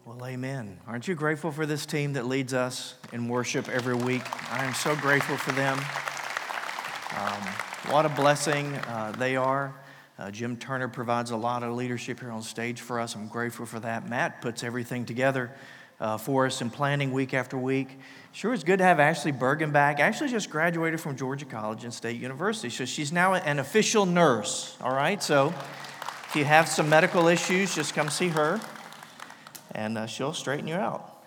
Well, amen. Aren't you grateful for this team that leads us in worship every week? I am so grateful for them. What a blessing they are. Jim Turner provides a lot of leadership here on stage for us. I'm grateful for that. Matt puts everything together for us in planning week after week. Sure, it's good to have Ashley Bergen back. Ashley just graduated from Georgia College and State University, so she's now an official nurse, all right? So if you have some medical issues, just come see her, and she'll straighten you out.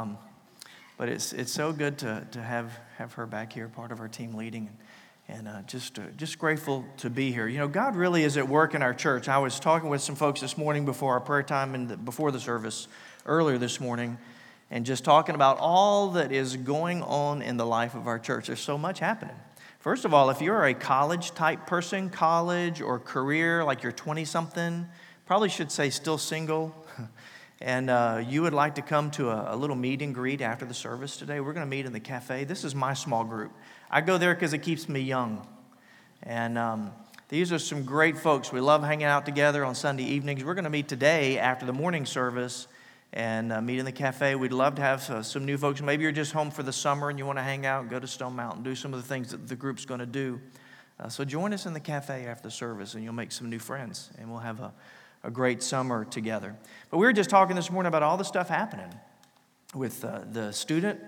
But it's so good to have her back here, part of our team leading, and just grateful to be here. You know, God really is at work in our church. I was talking with some folks this morning before our prayer time and before the service earlier this morning, and just talking about all that is going on in the life of our church. There's so much happening. First of all, if you're a college-type person, college or career, like you're 20-something, probably should say still single, and you would like to come to a little meet and greet after the service today, we're going to meet in the cafe. This is my small group. I go there because it keeps me young. And these are some great folks. We love hanging out together on Sunday evenings. We're going to meet today after the morning service and meet in the cafe. We'd love to have some new folks. Maybe you're just home for the summer and you want to hang out, go to Stone Mountain, do some of the things that the group's going to do. So join us in the cafe after the service and you'll make some new friends and we'll have a great summer together. But we were just talking this morning about all the stuff happening with the student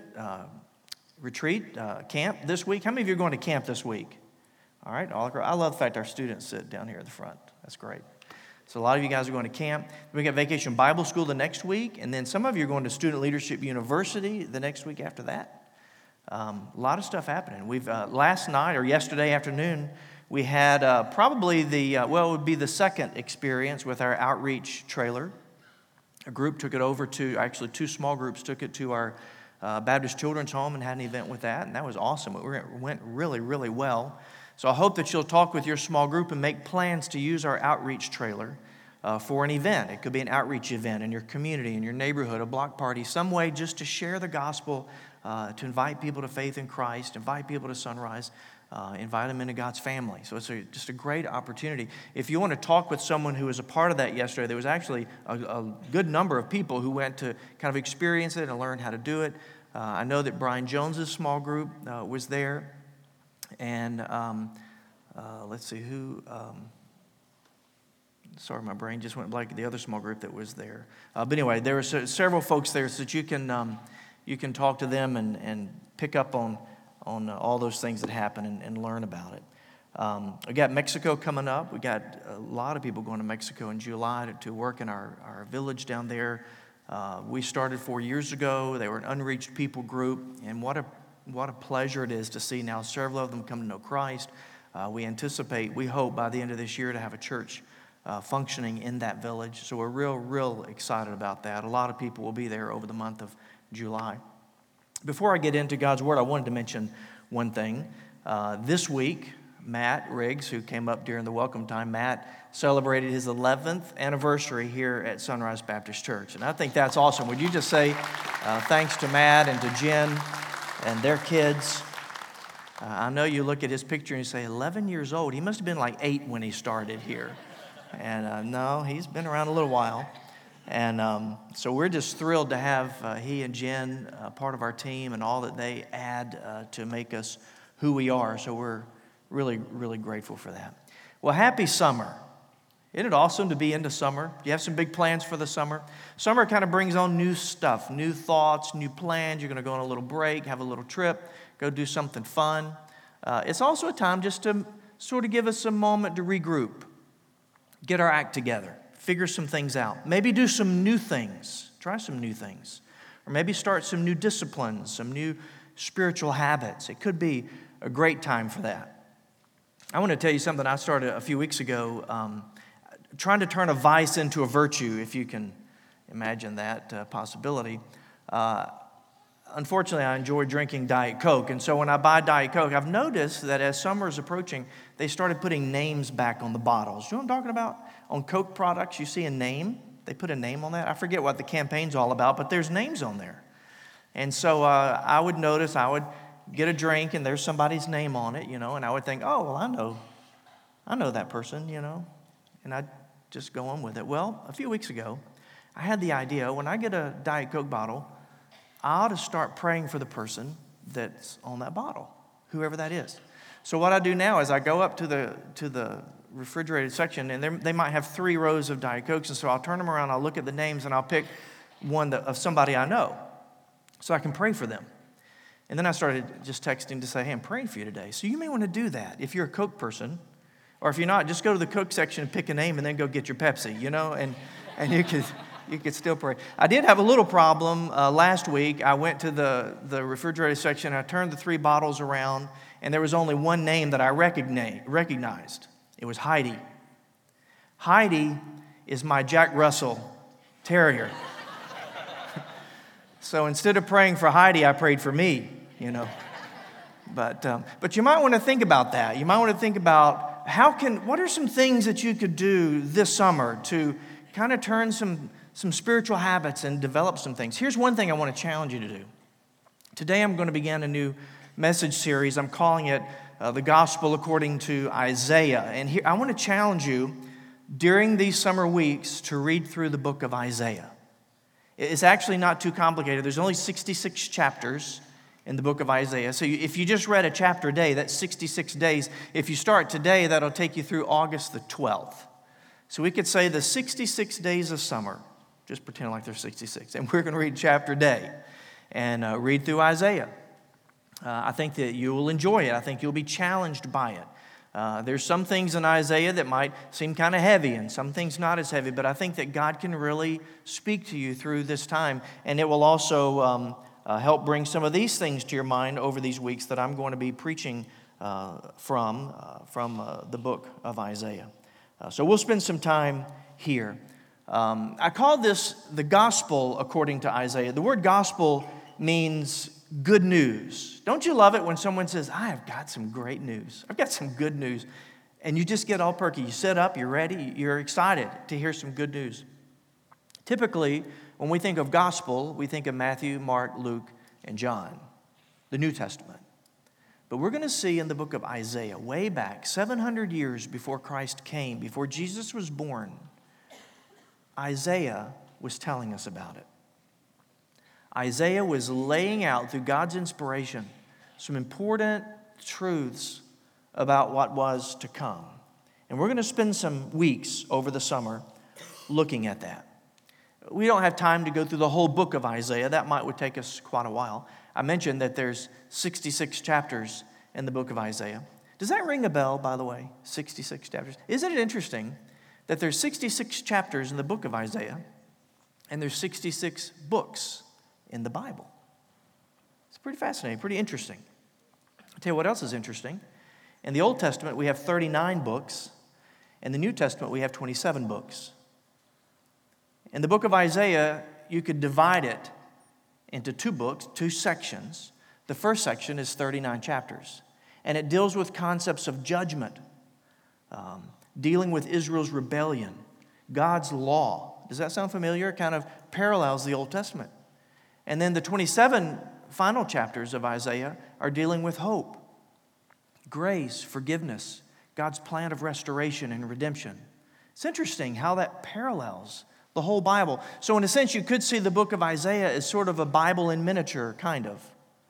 retreat camp this week. How many of you are going to camp this week? All right, I love the fact our students sit down here at the front. That's great. So a lot of you guys are going to camp. We got Vacation Bible School the next week, and then some of you are going to Student Leadership University the next week after that. A lot of stuff happening. We've last night or yesterday afternoon, we had probably it would be the second experience with our outreach trailer. A group took it over to, actually two small groups took it to our Baptist Children's Home and had an event with that, and that was awesome. It went really, really well. So I hope that you'll talk with your small group and make plans to use our outreach trailer for an event. It could be an outreach event in your community, in your neighborhood, a block party, some way just to share the gospel, to invite people to faith in Christ, invite people to Sunrise, invite them into God's family. So it's just a great opportunity. If you want to talk with someone who was a part of that yesterday, there was actually a good number of people who went to kind of experience it and learn how to do it. I know that Brian Jones's small group was there. And let's see who. Sorry, my brain just went blank. The other small group that was there. But anyway, there were several folks there, so that you can talk to them and pick up on all those things that happen and learn about it. We got Mexico coming up. We got a lot of people going to Mexico in July to work in our village down there. We started 4 years ago. They were an unreached people group, and what a pleasure it is to see now several of them come to know Christ. We hope by the end of this year to have a church functioning in that village. So we're real excited about that. A lot of people will be there over the month of July. Before I get into God's Word, I wanted to mention one thing. This week, Matt Riggs, who came up during the welcome time, Matt celebrated his 11th anniversary here at Sunrise Baptist Church. And I think that's awesome. Would you just say thanks to Matt and to Jen and their kids? I know you look at his picture and you say, 11 years old. He must have been like 8 when he started here. And no, he's been around a little while. And so we're just thrilled to have he and Jen part of our team and all that they add to make us who we are. So we're really, really grateful for that. Well, happy summer. Isn't it awesome to be into summer? Do you have some big plans for the summer? Summer kind of brings on new stuff, new thoughts, new plans. You're going to go on a little break, have a little trip, go do something fun. It's also a time just to sort of give us a moment to regroup, get our act together, figure some things out, maybe do some new things, try some new things, or maybe start some new disciplines, some new spiritual habits. It could be a great time for that. I want to tell you something I started a few weeks ago, trying to turn a vice into a virtue, if you can imagine that possibility. Unfortunately, I enjoy drinking Diet Coke, and so when I buy Diet Coke, I've noticed that as summer is approaching, they started putting names back on the bottles. You know what I'm talking about? On Coke products, you see a name. They put a name on that. I forget what the campaign's all about, but there's names on there. And so I would notice, I would get a drink, and there's somebody's name on it, and I would think, oh, well, I know that person, and I'd just go on with it. Well, a few weeks ago, I had the idea, when I get a Diet Coke bottle, I ought to start praying for the person that's on that bottle, whoever that is. So what I do now is I go up to the refrigerated section, and they might have 3 rows of Diet Cokes, and so I'll turn them around, I'll look at the names, and I'll pick one of somebody I know so I can pray for them. And then I started just texting to say, hey, I'm praying for you today. So you may want to do that if you're a Coke person, or if you're not, just go to the Coke section and pick a name and then go get your Pepsi, and you could still pray. I did have a little problem last week. I went to the refrigerated section, I turned the 3 bottles around, and there was only one name that I recognized. It was Heidi. Heidi is my Jack Russell Terrier. So instead of praying for Heidi, I prayed for me, But you might want to think about that. You might want to think about what are some things that you could do this summer to kind of turn some spiritual habits and develop some things. Here's one thing I want to challenge you to do. Today I'm going to begin a new message series. I'm calling it The Gospel According to Isaiah. And here I want to challenge you during these summer weeks to read through the book of Isaiah. It's actually not too complicated. There's only 66 chapters in the book of Isaiah. So if you just read a chapter a day, that's 66 days. If you start today, that'll take you through August the 12th. So we could say the 66 days of summer. Just pretend like there's 66. And we're going to read chapter a day and read through Isaiah. I think that you will enjoy it. I think you'll be challenged by it. There's some things in Isaiah that might seem kind of heavy and some things not as heavy, but I think that God can really speak to you through this time, and it will also help bring some of these things to your mind over these weeks that I'm going to be preaching from the book of Isaiah. So we'll spend some time here. I call this the gospel according to Isaiah. The word gospel means good news. Don't you love it when someone says, I have got some great news. I've got some good news. And you just get all perky. You sit up, you're ready, you're excited to hear some good news. Typically, when we think of gospel, we think of Matthew, Mark, Luke, and John, the New Testament. But we're going to see in the book of Isaiah, way back 700 years before Christ came, before Jesus was born, Isaiah was telling us about it. Isaiah was laying out, through God's inspiration, some important truths about what was to come. And we're going to spend some weeks over the summer looking at that. We don't have time to go through the whole book of Isaiah. That would take us quite a while. I mentioned that there's 66 chapters in the book of Isaiah. Does that ring a bell, by the way? 66 chapters. Isn't it interesting that there's 66 chapters in the book of Isaiah and there's 66 books in the Bible? It's pretty fascinating, pretty interesting. I'll tell you what else is interesting. In the Old Testament, we have 39 books. In the New Testament, we have 27 books. In the book of Isaiah, you could divide it into 2 books, 2 sections. The first section is 39 chapters, and it deals with concepts of judgment, dealing with Israel's rebellion, God's law. Does that sound familiar? It kind of parallels the Old Testament. And then the 27 final chapters of Isaiah are dealing with hope, grace, forgiveness, God's plan of restoration and redemption. It's interesting how that parallels the whole Bible. So in a sense, you could see the book of Isaiah as sort of a Bible in miniature, kind of.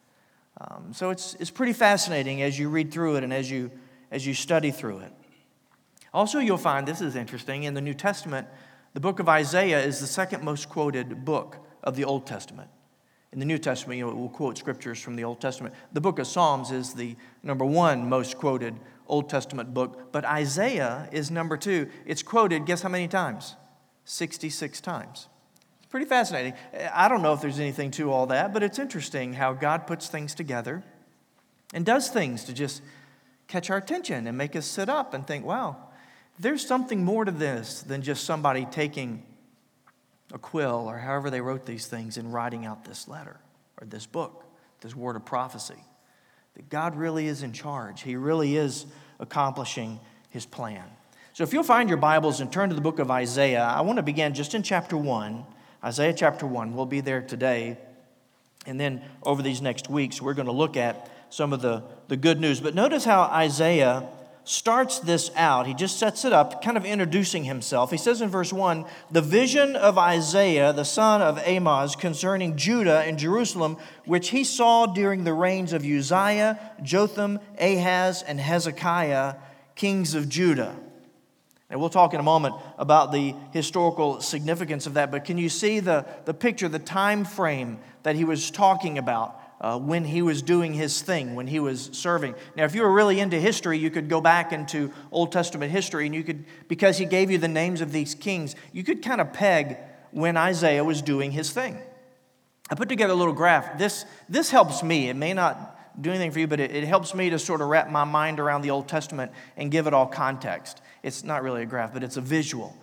So it's pretty fascinating as you read through it and as you study through it. Also, you'll find, this is interesting, in the New Testament, the book of Isaiah is the second most quoted book of the Old Testament. In the New Testament, we'll quote scriptures from the Old Testament. The book of Psalms is the number 1 most quoted Old Testament book, but Isaiah is number 2. It's quoted, guess how many times? 66 times. It's pretty fascinating. I don't know if there's anything to all that, but it's interesting how God puts things together and does things to just catch our attention and make us sit up and think, wow, there's something more to this than just somebody taking a quill or however they wrote these things and writing out this letter or this book, this word of prophecy. That God really is in charge. He really is accomplishing His plan. So if you'll find your Bibles and turn to the book of Isaiah, I want to begin just in chapter 1, Isaiah chapter 1. We'll be there today. And then over these next weeks, we're going to look at some of the good news. But notice how Isaiah starts this out. He just sets it up, kind of introducing himself. He says in verse 1, "The vision of Isaiah, the son of Amoz, concerning Judah and Jerusalem, which he saw during the reigns of Uzziah, Jotham, Ahaz, and Hezekiah, kings of Judah." And we'll talk in a moment about the historical significance of that, but can you see the picture, the time frame that he was talking about when he was doing his thing, when he was serving? Now, if you were really into history, you could go back into Old Testament history, and you could, because he gave you the names of these kings, you could kind of peg when Isaiah was doing his thing. I put together a little graph. This helps me. It may not do anything for you, but it helps me to sort of wrap my mind around the Old Testament and give it all context. It's not really a graph, but it's a visual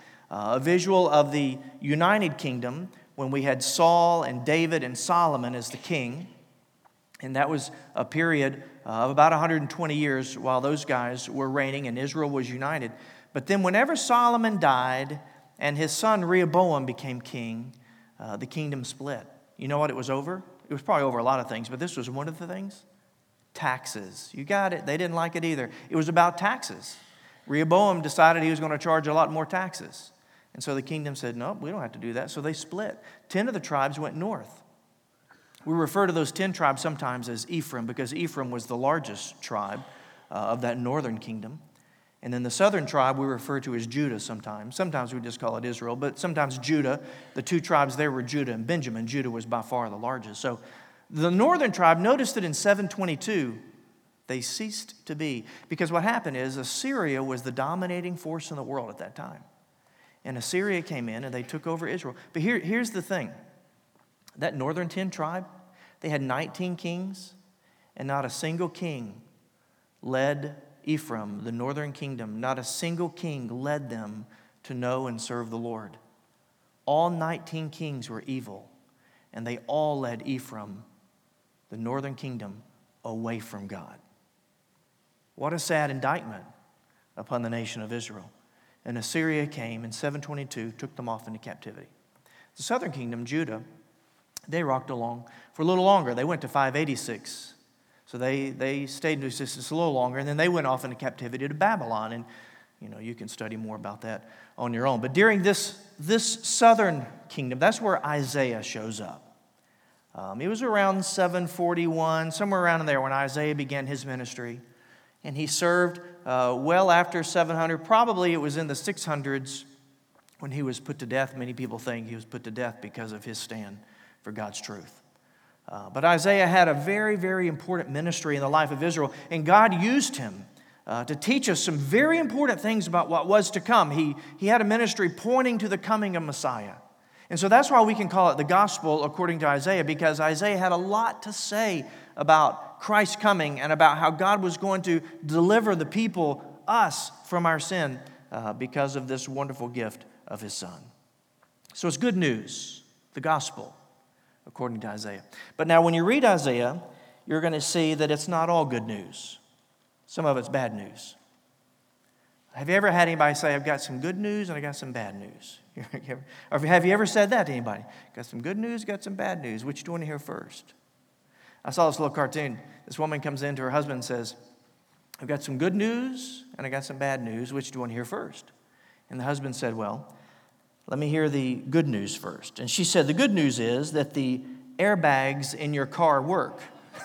of the United Kingdom when we had Saul and David and Solomon as the king. And that was a period of about 120 years while those guys were reigning and Israel was united. But then whenever Solomon died and his son Rehoboam became king, the kingdom split. You know what it was over? It was probably over a lot of things, but this was one of the things. Taxes. You got it. They didn't like it either. It was about taxes. Rehoboam decided he was going to charge a lot more taxes. And so the kingdom said, no, we don't have to do that. So they split. 10 of the tribes went north. We refer to those 10 tribes sometimes as Ephraim because Ephraim was the largest tribe of that northern kingdom. And then the southern tribe we refer to as Judah sometimes. Sometimes we just call it Israel, but sometimes Judah, the two tribes there were Judah and Benjamin. Judah was by far the largest. So the northern tribe, noticed that in 722, they ceased to be. Because what happened is Assyria was the dominating force in the world at that time. And Assyria came in and they took over Israel. But here's the thing. That northern 10 tribe, they had 19 kings, and not a single king led Ephraim, the northern kingdom. Not a single king led them to know and serve the Lord. All 19 kings were evil, and they all led Ephraim, the northern kingdom, away from God. What a sad indictment upon the nation of Israel. And Assyria came in 722, took them off into captivity. The southern kingdom, Judah, they rocked along for a little longer. They went to 586. So they stayed in existence a little longer, and then they went off into captivity to Babylon. And, you can study more about that on your own. But during this southern kingdom, that's where Isaiah shows up. It was around 741, somewhere around there when Isaiah began his ministry. And he served well after 700. Probably it was in the 600s when he was put to death. Many people think he was put to death because of his stand for God's truth. But Isaiah had a very, very important ministry in the life of Israel. And God used him to teach us some very important things about what was to come. He had a ministry pointing to the coming of Messiah. And so that's why we can call it the gospel according to Isaiah, because Isaiah had a lot to say about Christ's coming and about how God was going to deliver the people, us, from our sin because of this wonderful gift of his son. So it's good news, the gospel, according to Isaiah. But now when you read Isaiah, you're going to see that it's not all good news. Some of it's bad news. Have you ever had anybody say, I've got some good news and I got some bad news? Or have you ever said that to anybody? Got some good news, got some bad news. Which do you want to hear first? I saw this little cartoon. This woman comes in to her husband and says, I've got some good news and I got some bad news. Which do you want to hear first? And the husband said, well, let me hear the good news first. And she said, the good news is that the airbags in your car work.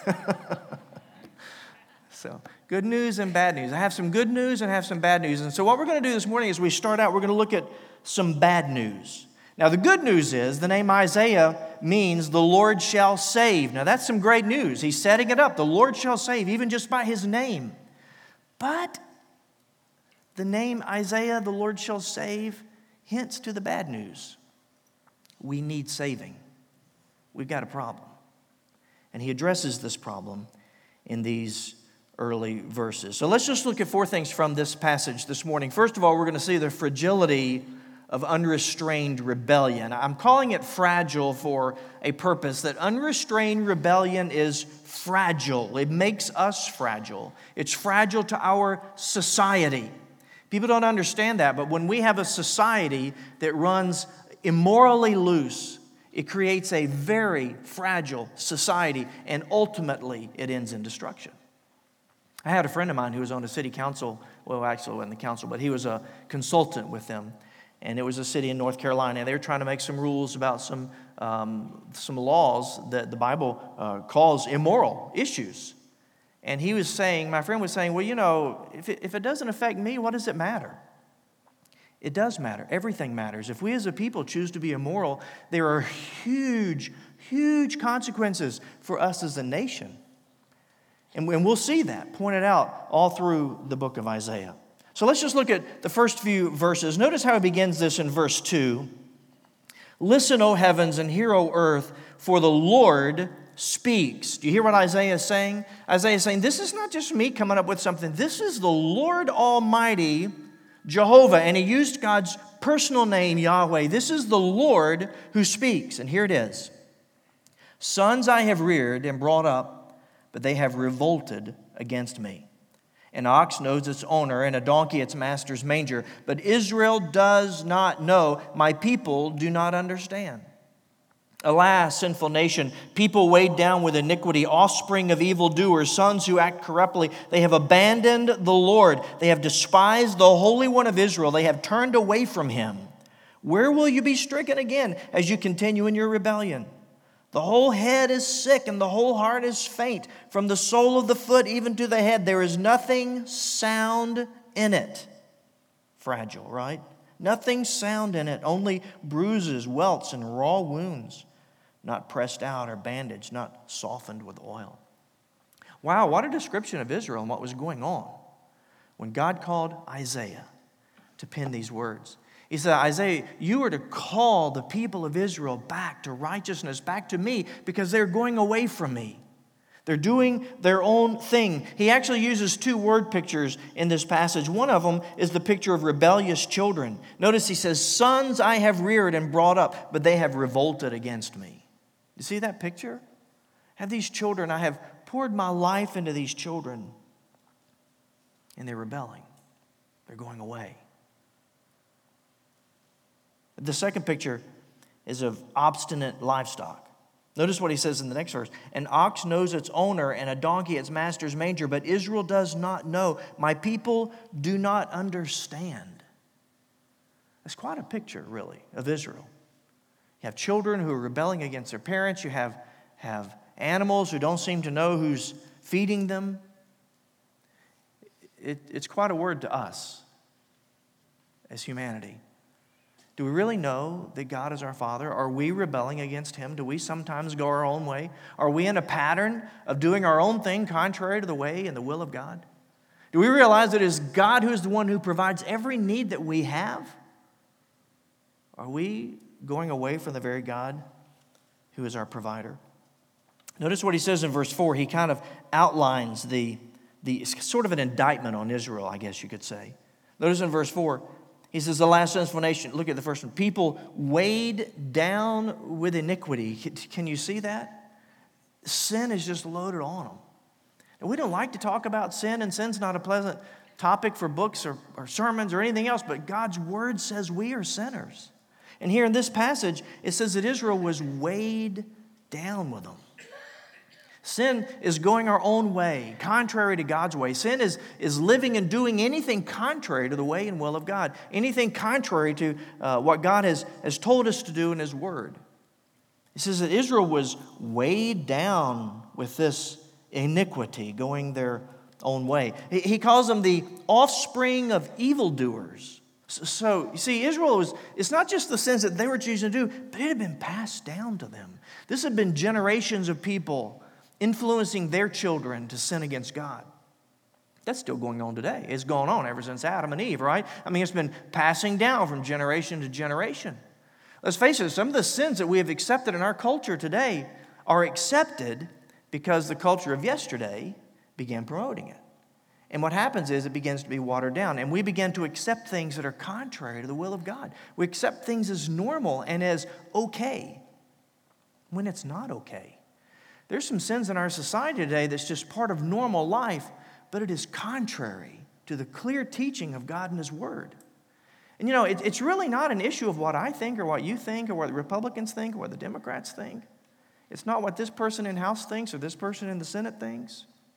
So, good news and bad news. I have some good news and I have some bad news. And so what we're going to do this morning is we start out, we're going to look at some bad news. Now, the good news is the name Isaiah means the Lord shall save. Now, that's some great news. He's setting it up. The Lord shall save, even just by his name. But the name Isaiah, the Lord shall save, hints to the bad news. We need saving. We've got a problem. And he addresses this problem in these early verses. So let's just look at four things from this passage this morning. First of all, we're going to see the fragility of unrestrained rebellion. I'm calling it fragile for a purpose, that unrestrained rebellion is fragile. It makes us fragile. It's fragile to our society. People don't understand that, but when we have a society that runs immorally loose, it creates a very fragile society, and ultimately it ends in destruction. I had a friend of mine who was on the city council. Well, actually, it wasn't the council, but he was a consultant with them. And it was a city in North Carolina. They were trying to make some rules about some laws that the Bible calls immoral issues. And he was saying, my friend was saying, well, you know, if it doesn't affect me, what does it matter? It does matter. Everything matters. If we as a people choose to be immoral, there are huge, huge consequences for us as a nation. And we'll see that pointed out all through the book of Isaiah. So let's just look at the first few verses. Notice how he begins this in verse 2. Listen, O heavens, and hear, O earth, for the Lord speaks. Do you hear what Isaiah is saying? Isaiah is saying, this is not just me coming up with something. This is the Lord Almighty, Jehovah. And he used God's personal name, Yahweh. This is the Lord who speaks. And here it is. Sons I have reared and brought up, but they have revolted against me. An ox knows its owner, and a donkey its master's manger. But Israel does not know. My people do not understand. Alas, sinful nation, people weighed down with iniquity, offspring of evildoers, sons who act corruptly. They have abandoned the Lord. They have despised the Holy One of Israel. They have turned away from him. Where will you be stricken again as you continue in your rebellion? The whole head is sick and the whole heart is faint. From the sole of the foot even to the head, there is nothing sound in it. Fragile, right? Nothing sound in it, only bruises, welts, and raw wounds. Not pressed out or bandaged, not softened with oil. Wow, what a description of Israel and what was going on when God called Isaiah to pen these words. He said, Isaiah, you are to call the people of Israel back to righteousness, back to me, because they're going away from me. They're doing their own thing. He actually uses two word pictures in this passage. One of them is the picture of rebellious children. Notice he says, sons I have reared and brought up, but they have revolted against me. You see that picture? Have these children, I have poured my life into these children, and they're rebelling. They're going away. The second picture is of obstinate livestock. Notice what he says in the next verse. An ox knows its owner and a donkey its master's manger, but Israel does not know. My people do not understand. That's quite a picture, really, of Israel. You have children who are rebelling against their parents. You have animals who don't seem to know who's feeding them. It's quite a word to us as humanity. Do we really know that God is our Father? Are we rebelling against Him? Do we sometimes go our own way? Are we in a pattern of doing our own thing contrary to the way and the will of God? Do we realize that it is God who is the one who provides every need that we have? Are we going away from the very God who is our provider? Notice what he says in verse 4. He kind of outlines the sort of an indictment on Israel, I guess you could say. Notice in verse 4. He says, the last explanation, look at the first one. People weighed down with iniquity. Can you see that? Sin is just loaded on them. And we don't like to talk about sin, and sin's not a pleasant topic for books or sermons or anything else, but God's word says we are sinners. And here in this passage, it says that Israel was weighed down with them. Sin is going our own way, contrary to God's way. Sin is living and doing anything contrary to the way and will of God, anything contrary to what God has told us to do in His Word. He says that Israel was weighed down with this iniquity, going their own way. He calls them the offspring of evildoers. So, you see, it's not just the sins that they were choosing to do, but it had been passed down to them. This had been generations of people influencing their children to sin against God. That's still going on today. It's gone on ever since Adam and Eve, right? I mean, it's been passing down from generation to generation. Let's face it, some of the sins that we have accepted in our culture today are accepted because the culture of yesterday began promoting it. And what happens is it begins to be watered down, and we begin to accept things that are contrary to the will of God. We accept things as normal and as okay when it's not okay. There's some sins in our society today that's just part of normal life, but it is contrary to the clear teaching of God and His Word. And you know, it's really not an issue of what I think or what you think or what the Republicans think or what the Democrats think. It's not what this person in House thinks or this person in the Senate thinks.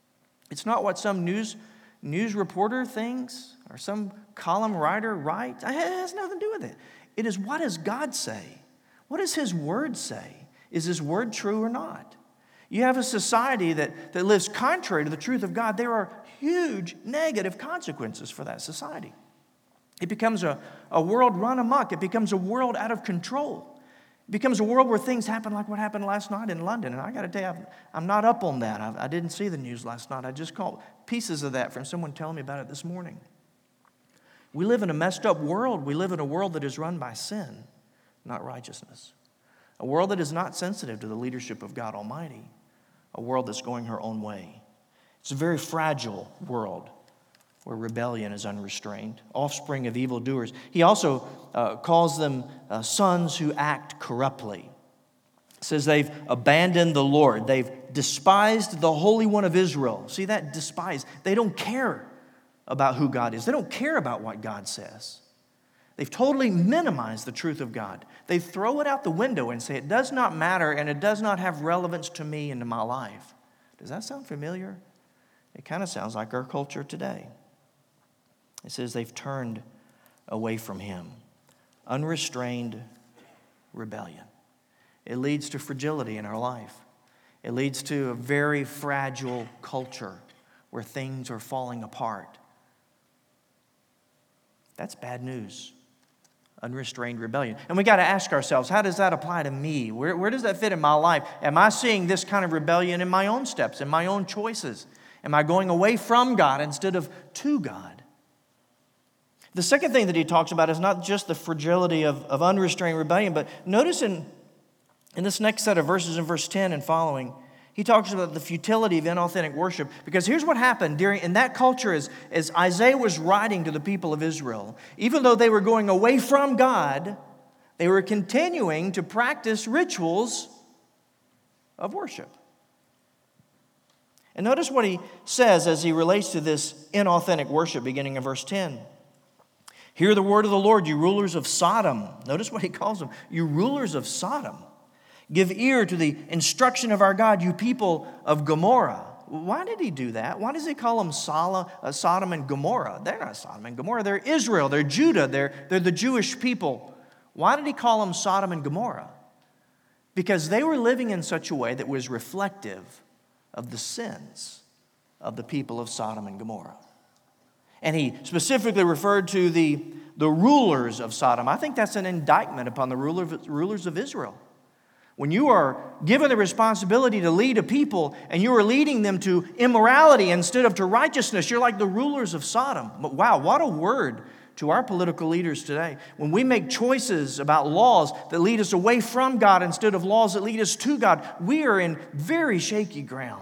It's not what some news reporter thinks or some column writer writes. It has nothing to do with it. It is, what does God say? What does His Word say? Is His Word true or not? You have a society that lives contrary to the truth of God. There are huge negative consequences for that society. It becomes a world run amok. It becomes a world out of control. It becomes a world where things happen like what happened last night in London. And I got to tell you, I'm not up on that. I didn't see the news last night. I just caught pieces of that from someone telling me about it this morning. We live in a messed up world. We live in a world that is run by sin, not righteousness. A world that is not sensitive to the leadership of God Almighty. A world that's going her own way. It's a very fragile world where rebellion is unrestrained, offspring of evildoers. He also calls them sons who act corruptly. It says they've abandoned the Lord. They've despised the Holy One of Israel. See that? Despise. They don't care about who God is. They don't care about what God says. They've totally minimized the truth of God. They throw it out the window and say it does not matter and it does not have relevance to me and to my life. Does that sound familiar? It kind of sounds like our culture today. It says they've turned away from Him. Unrestrained rebellion. It leads to fragility in our life. It leads to a very fragile culture where things are falling apart. That's bad news. Unrestrained rebellion. And we got to ask ourselves, how does that apply to me? Where does that fit in my life? Am I seeing this kind of rebellion in my own steps, in my own choices? Am I going away from God instead of to God? The second thing that he talks about is not just the fragility of unrestrained rebellion, but notice in this next set of verses, in verse 10 and following, he talks about the futility of inauthentic worship. Because here's what happened in that culture as Isaiah was writing to the people of Israel. Even though they were going away from God, they were continuing to practice rituals of worship. And notice what he says as he relates to this inauthentic worship, beginning in verse 10. Hear the word of the Lord, you rulers of Sodom. Notice what he calls them, you rulers of Sodom. Give ear to the instruction of our God, you people of Gomorrah. Why did he do that? Why does he call them Sodom and Gomorrah? They're not Sodom and Gomorrah. They're Israel. They're Judah. They're the Jewish people. Why did he call them Sodom and Gomorrah? Because they were living in such a way that was reflective of the sins of the people of Sodom and Gomorrah. And he specifically referred to the rulers of Sodom. I think that's an indictment upon the rulers of Israel. When you are given the responsibility to lead a people and you are leading them to immorality instead of to righteousness, you're like the rulers of Sodom. But wow, what a word to our political leaders today. When we make choices about laws that lead us away from God instead of laws that lead us to God, we are in very shaky ground.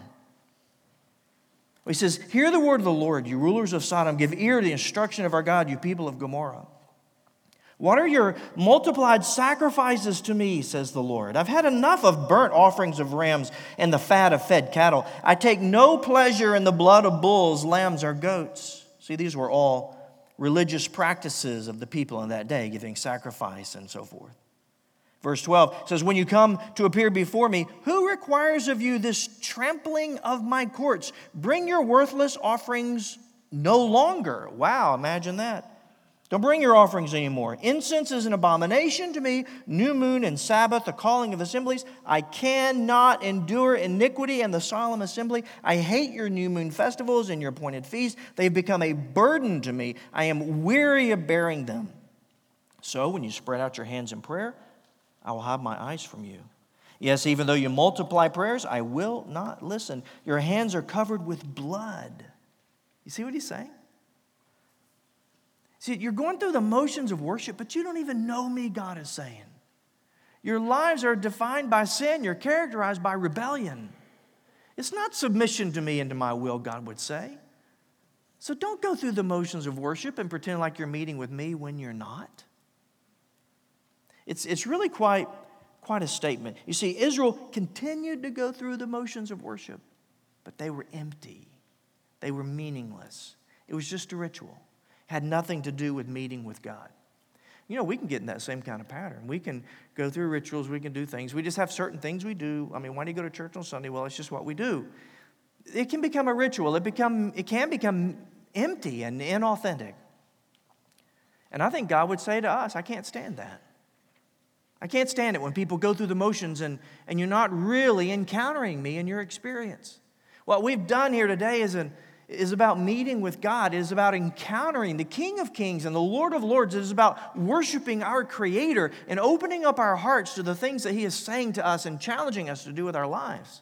He says, hear the word of the Lord, you rulers of Sodom. Give ear to the instruction of our God, you people of Gomorrah. What are your multiplied sacrifices to me, says the Lord? I've had enough of burnt offerings of rams and the fat of fed cattle. I take no pleasure in the blood of bulls, lambs, or goats. See, these were all religious practices of the people in that day, giving sacrifice and so forth. Verse 12 says, when you come to appear before me, who requires of you this trampling of my courts? Bring your worthless offerings no longer. Wow, imagine that. Don't bring your offerings anymore. Incense is an abomination to me. New moon and Sabbath, the calling of assemblies. I cannot endure iniquity and the solemn assembly. I hate your new moon festivals and your appointed feasts. They've become a burden to me. I am weary of bearing them. So when you spread out your hands in prayer, I will hide my eyes from you. Yes, even though you multiply prayers, I will not listen. Your hands are covered with blood. You see what he's saying? See, you're going through the motions of worship, but you don't even know me, God is saying. Your lives are defined by sin. You're characterized by rebellion. It's not submission to me and to my will, God would say. So don't go through the motions of worship and pretend like you're meeting with me when you're not. It's really quite a statement. You see, Israel continued to go through the motions of worship, but they were empty. They were meaningless. It was just a ritual. Had nothing to do with meeting with God. You know, we can get in that same kind of pattern. We can go through rituals. We can do things. We just have certain things we do. I mean, why do you go to church on Sunday? Well, it's just what we do. it can become a ritual. It can become empty and inauthentic. And I think God would say to us, I can't stand that. I can't stand it when people go through the motions and you're not really encountering me in your experience. What we've done here today is about meeting with God. It is about encountering the King of Kings and the Lord of Lords. It is about worshiping our Creator and opening up our hearts to the things that He is saying to us and challenging us to do with our lives.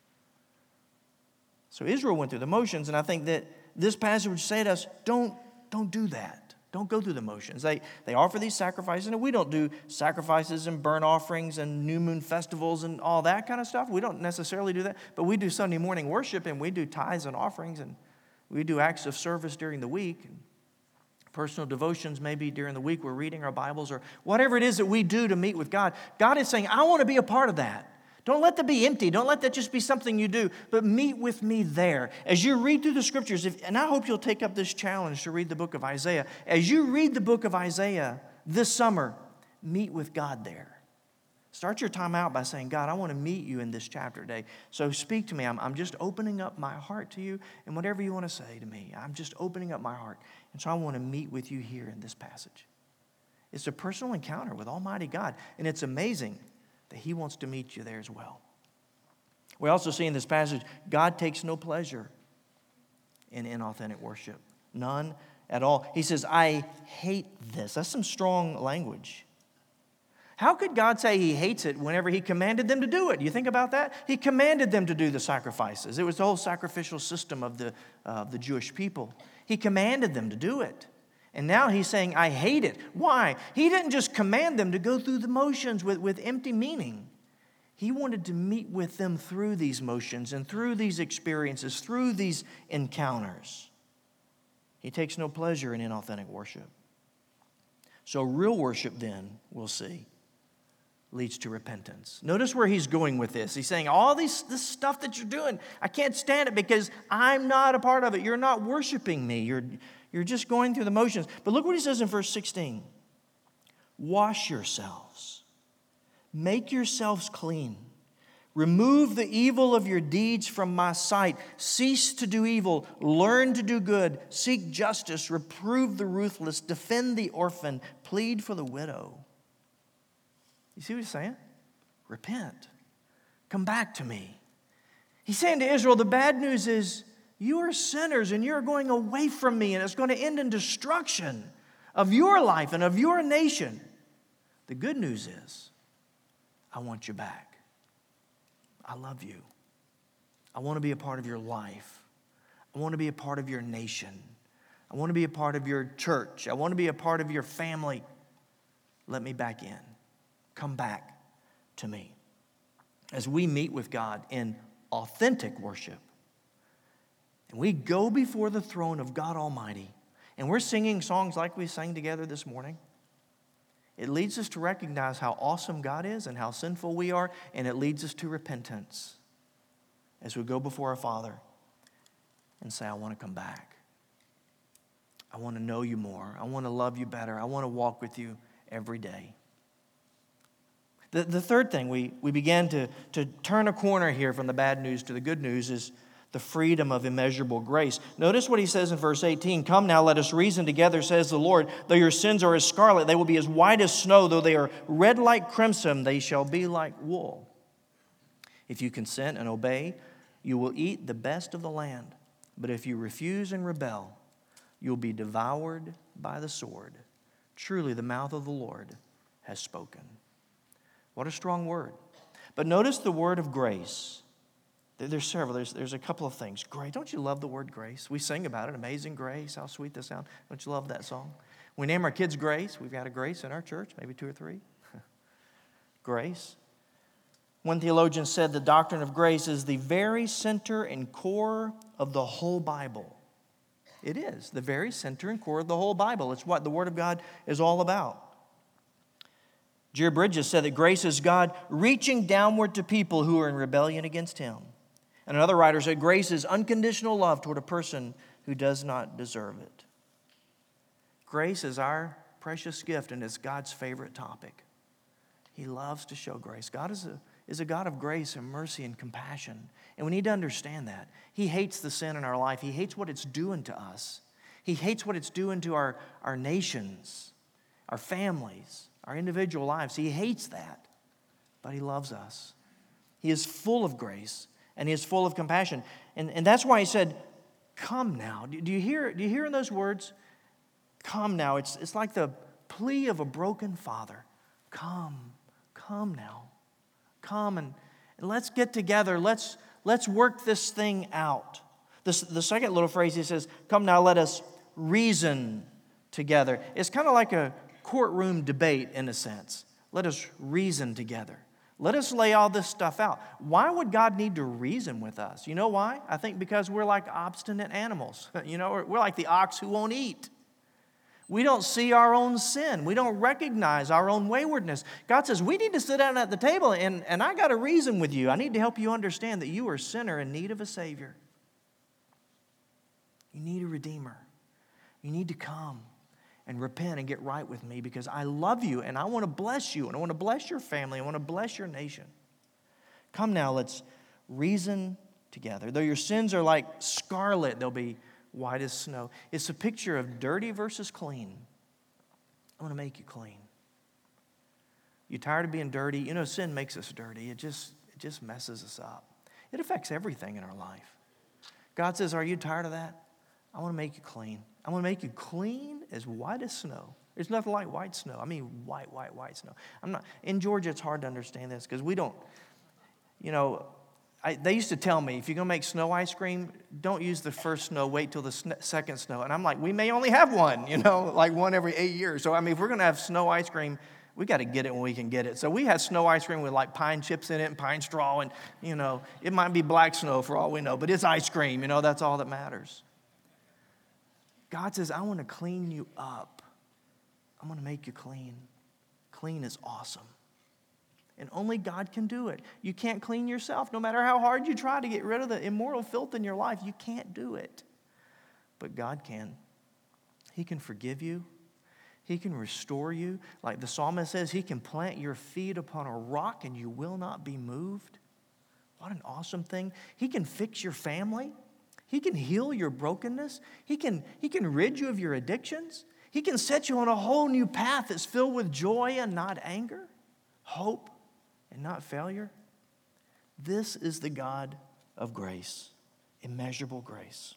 So Israel went through the motions, and I think that this passage would say to us, don't do that. Don't go through the motions. They offer these sacrifices, and we don't do sacrifices and burnt offerings and new moon festivals and all that kind of stuff. We don't necessarily do that, but we do Sunday morning worship, and we do tithes and offerings, and we do acts of service during the week. And personal devotions maybe during the week we're reading our Bibles or whatever it is that we do to meet with God. God is saying, I want to be a part of that. Don't let that be empty. Don't let that just be something you do, but meet with me there. As you read through the scriptures, and I hope you'll take up this challenge to read the book of Isaiah. As you read the book of Isaiah this summer, meet with God there. Start your time out by saying, God, I want to meet you in this chapter today. So speak to me. I'm just opening up my heart to you, and whatever you want to say to me, I'm just opening up my heart. And so I want to meet with you here in this passage. It's a personal encounter with Almighty God, and it's amazing that He wants to meet you there as well. We also see in this passage, God takes no pleasure in inauthentic worship. None at all. He says, I hate this. That's some strong language. How could God say He hates it whenever He commanded them to do it? You think about that? He commanded them to do the sacrifices. It was the whole sacrificial system of the Jewish people. He commanded them to do it. And now He's saying, I hate it. Why? He didn't just command them to go through the motions with empty meaning. He wanted to meet with them through these motions and through these experiences, through these encounters. He takes no pleasure in inauthentic worship. So real worship then, we'll see, leads to repentance. Notice where he's going with this. He's saying, all this stuff that you're doing, I can't stand it because I'm not a part of it. You're not worshiping me. You're just going through the motions. But look what he says in verse 16. Wash yourselves. Make yourselves clean. Remove the evil of your deeds from my sight. Cease to do evil. Learn to do good. Seek justice. Reprove the ruthless. Defend the orphan. Plead for the widow. You see what he's saying? Repent. Come back to me. He's saying to Israel, the bad news is you are sinners and you're going away from me, and it's going to end in destruction of your life and of your nation. The good news is I want you back. I love you. I want to be a part of your life. I want to be a part of your nation. I want to be a part of your church. I want to be a part of your family. Let me back in. Come back to me. As we meet with God in authentic worship, and we go before the throne of God Almighty, and we're singing songs like we sang together this morning, it leads us to recognize how awesome God is and how sinful we are, and it leads us to repentance as we go before our Father and say, I want to come back. I want to know you more. I want to love you better. I want to walk with you every day. The third thing, we began to turn a corner here from the bad news to the good news, is the freedom of immeasurable grace. Notice what he says in verse 18. Come now, let us reason together, says the Lord. Though your sins are as scarlet, they will be as white as snow. Though they are red like crimson, they shall be like wool. If you consent and obey, you will eat the best of the land. But if you refuse and rebel, you'll be devoured by the sword. Truly, the mouth of the Lord has spoken. What a strong word. But notice the word of grace. There's several. There's a couple of things. Great. Don't you love the word grace? We sing about it. Amazing grace. How sweet the sound. Don't you love that song? We name our kids Grace. We've got a Grace in our church, maybe 2 or 3. Grace. One theologian said the doctrine of grace is the very center and core of the whole Bible. It is the very center and core of the whole Bible. It's what the Word of God is all about. Jerry Bridges said that grace is God reaching downward to people who are in rebellion against Him. And another writer said grace is unconditional love toward a person who does not deserve it. Grace is our precious gift, and it's God's favorite topic. He loves to show grace. God is is a God of grace and mercy and compassion. And we need to understand that. He hates the sin in our life. He hates what it's doing to us. He hates what it's doing to our nations, our families, our individual lives. He hates that, but He loves us. He is full of grace, and He is full of compassion. And that's why He said, come now. Do you hear in those words? Come now. It's like the plea of a broken father. Come now. Come and let's get together. Let's work this thing out. The second little phrase, He says, come now, let us reason together. It's kind of like a courtroom debate in a sense. Let us reason together. Let us lay all this stuff out. Why would God need to reason with us? You know why? I think because we're like obstinate animals. We're like the ox who won't eat. We don't see our own sin. We don't recognize our own waywardness. God says, we need to sit down at the table, and I got to reason with you. I need to help you understand that you are a sinner in need of a Savior. You need a Redeemer. You need to come and repent and get right with me because I love you, and I want to bless you, and I want to bless your family. I want to bless your nation. Come now, let's reason together. Though your sins are like scarlet, they'll be white as snow. It's a picture of dirty versus clean. I want to make you clean. You tired of being dirty? Sin makes us dirty. It just messes us up. It affects everything in our life. God says, are you tired of that? I want to make you clean. I want to make you clean as white as snow. There's nothing like white snow. I mean white snow. In Georgia, it's hard to understand this because we don't, they used to tell me, if you're going to make snow ice cream, don't use the first snow, wait till the second snow. And I'm like, we may only have one, like one every 8 years. So, if we're going to have snow ice cream, we got to get it when we can get it. So we had snow ice cream with like pine chips in it and pine straw. And, it might be black snow for all we know, but it's ice cream. That's all that matters. God says, I want to clean you up. I want to make you clean. Clean is awesome. And only God can do it. You can't clean yourself. No matter how hard you try to get rid of the immoral filth in your life, you can't do it. But God can. He can forgive you. He can restore you. Like the psalmist says, He can plant your feet upon a rock and you will not be moved. What an awesome thing. He can fix your family. He can heal your brokenness. He can rid you of your addictions. He can set you on a whole new path that's filled with joy and not anger, hope and not failure. This is the God of grace, immeasurable grace.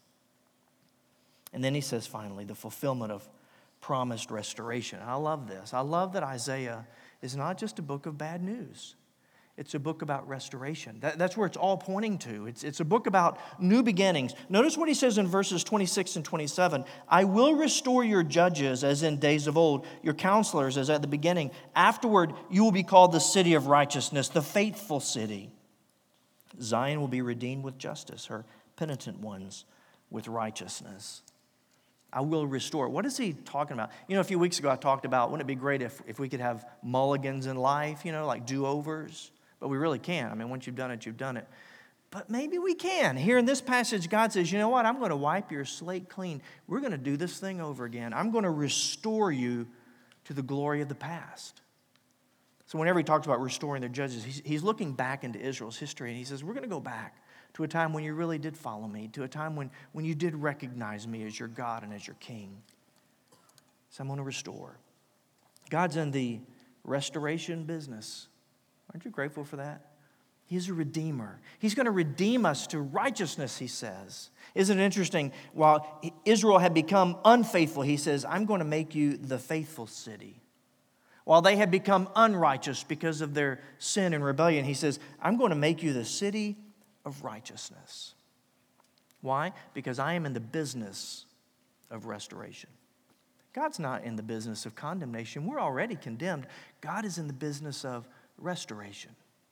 And then He says finally, the fulfillment of promised restoration. And I love this. I love that Isaiah is not just a book of bad news. It's a book about restoration. That's where it's all pointing to. It's a book about new beginnings. Notice what he says in verses 26 and 27. I will restore your judges as in days of old, your counselors as at the beginning. Afterward, you will be called the city of righteousness, the faithful city. Zion will be redeemed with justice, her penitent ones with righteousness. I will restore. What is he talking about? A few weeks ago I talked about, wouldn't it be great if we could have mulligans in life, like do-overs? But we really can't. Once you've done it, you've done it. But maybe we can. Here in this passage, God says, you know what? I'm going to wipe your slate clean. We're going to do this thing over again. I'm going to restore you to the glory of the past. So whenever he talks about restoring the judges, he's looking back into Israel's history, and he says, we're going to go back to a time when you really did follow me, to a time when you did recognize me as your God and as your King. So I'm going to restore. God's in the restoration business. Aren't you grateful for that? He's a redeemer. He's going to redeem us to righteousness, he says. Isn't it interesting? While Israel had become unfaithful, he says, I'm going to make you the faithful city. While they had become unrighteous because of their sin and rebellion, he says, I'm going to make you the city of righteousness. Why? Because I am in the business of restoration. God's not in the business of condemnation. We're already condemned. God is in the business of restoration,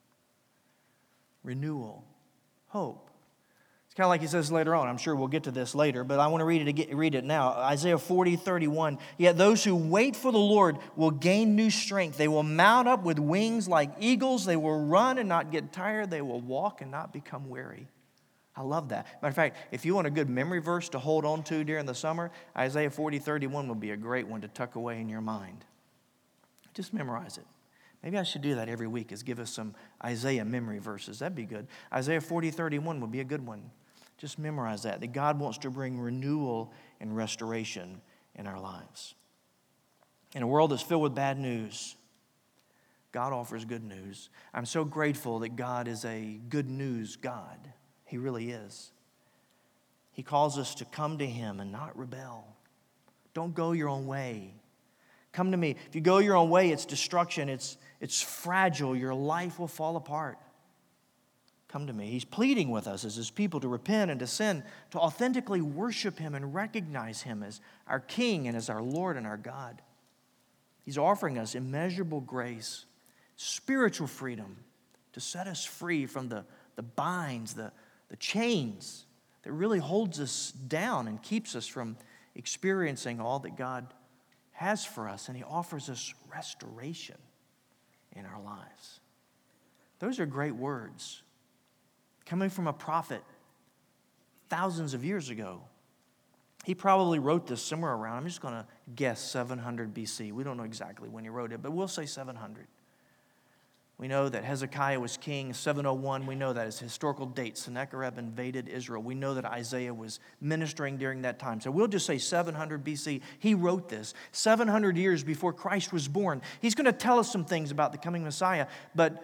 renewal, hope. It's kind of like he says later on. I'm sure we'll get to this later, but I want to read it now. Isaiah 40:31. Yet those who wait for the Lord will gain new strength. They will mount up with wings like eagles. They will run and not get tired. They will walk and not become weary. I love that. Matter of fact, if you want a good memory verse to hold on to during the summer, Isaiah 40:31 would be a great one to tuck away in your mind. Just memorize it. Maybe I should do that every week, is give us some Isaiah memory verses. That'd be good. Isaiah 40:31 would be a good one. Just memorize that God wants to bring renewal and restoration in our lives. In a world that's filled with bad news, God offers good news. I'm so grateful that God is a good news God. He really is. He calls us to come to Him and not rebel. Don't go your own way. Come to me. If you go your own way, it's destruction. It's fragile. Your life will fall apart. Come to me. He's pleading with us as His people to repent and to sin, to authentically worship Him and recognize Him as our King and as our Lord and our God. He's offering us immeasurable grace, spiritual freedom, to set us free from the binds, the chains that really holds us down and keeps us from experiencing all that God has for us. And He offers us restoration in our lives. Those are great words coming from a prophet thousands of years ago. He probably wrote this somewhere around, I'm just going to guess 700 BC. We don't know exactly when he wrote it, but we'll say 700. We know that Hezekiah was king, 701. We know that as a historical date. Sennacherib invaded Israel. We know that Isaiah was ministering during that time. So we'll just say 700 BC. He wrote this 700 years before Christ was born. He's going to tell us some things about the coming Messiah. But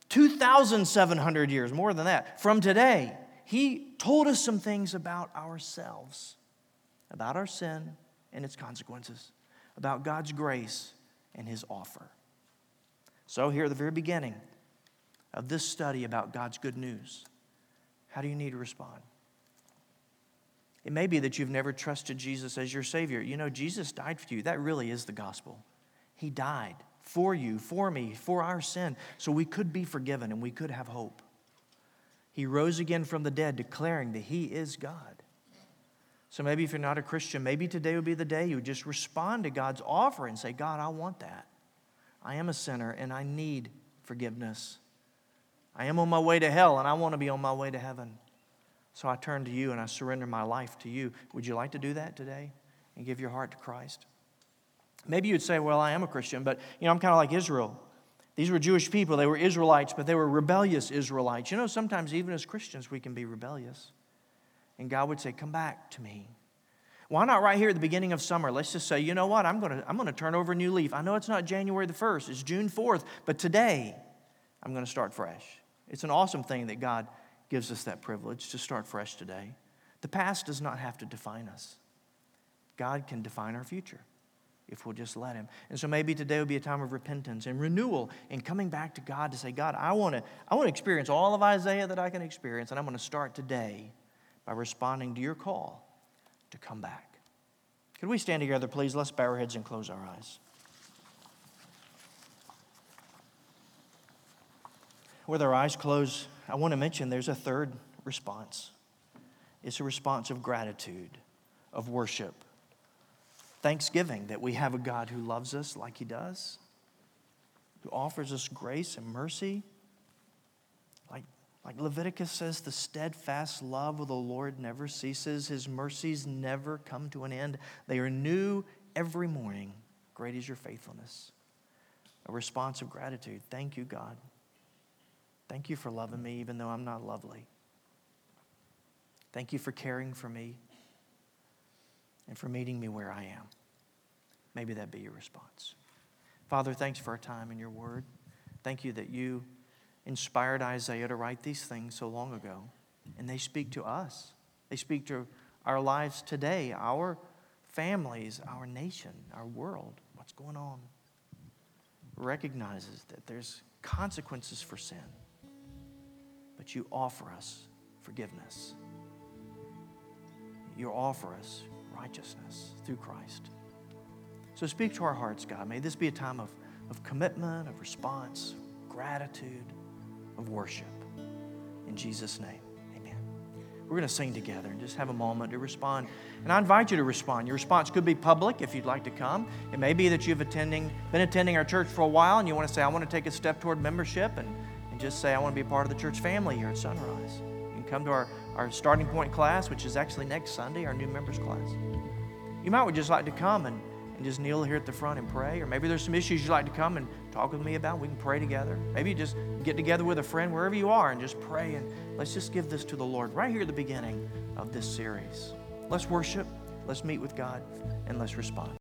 2,700 years, more than that, from today, he told us some things about ourselves, about our sin and its consequences, about God's grace and His offer. So here at the very beginning of this study about God's good news, how do you need to respond? It may be that you've never trusted Jesus as your Savior. You know, Jesus died for you. That really is the gospel. He died for you, for me, for our sin, so we could be forgiven and we could have hope. He rose again from the dead, declaring that He is God. So maybe if you're not a Christian, maybe today would be the day you would just respond to God's offer and say, God, I want that. I am a sinner and I need forgiveness. I am on my way to hell and I want to be on my way to heaven. So I turn to you and I surrender my life to you. Would you like to do that today and give your heart to Christ? Maybe you'd say, well, I am a Christian, but I'm kind of like Israel. These were Jewish people. They were Israelites, but they were rebellious Israelites. Sometimes even as Christians we can be rebellious. And God would say, come back to me. Why not right here at the beginning of summer? Let's just say, you know what? I'm going to turn over a new leaf. I know it's not January the 1st. It's June 4th. But today, I'm going to start fresh. It's an awesome thing that God gives us that privilege to start fresh today. The past does not have to define us. God can define our future if we'll just let Him. And so maybe today will be a time of repentance and renewal and coming back to God to say, God, I want to experience all of Isaiah that I can experience, and I'm going to start today by responding to your call to come back. Could we stand together, please? Let's bow our heads and close our eyes. With our eyes closed, I want to mention there's a third response. It's a response of gratitude, of worship, thanksgiving that we have a God who loves us like He does, who offers us grace and mercy. Like Leviticus says, the steadfast love of the Lord never ceases. His mercies never come to an end. They are new every morning. Great is your faithfulness. A response of gratitude. Thank you, God. Thank you for loving me even though I'm not lovely. Thank you for caring for me and for meeting me where I am. Maybe that be your response. Father, thanks for our time in your word. Thank you that you inspired Isaiah to write these things so long ago. And they speak to us. They speak to our lives today, our families, our nation, our world, what's going on. Recognizes that there's consequences for sin. But you offer us forgiveness. You offer us righteousness through Christ. So speak to our hearts, God. May this be a time of commitment, of response, gratitude, of worship. In Jesus' name, amen. We're going to sing together and just have a moment to respond. And I invite you to respond. Your response could be public if you'd like to come. It may be that you've been attending our church for a while and you want to say, I want to take a step toward membership and just say, I want to be a part of the church family here at Sunrise. You can come to our starting point class, which is actually next Sunday, our new members class. You might just like to come and and just kneel here at the front and pray. Or maybe there's some issues you'd like to come and talk with me about. We can pray together. Maybe just get together with a friend wherever you are and just pray, and let's just give this to the Lord right here at the beginning of this series. Let's worship, let's meet with God, and let's respond.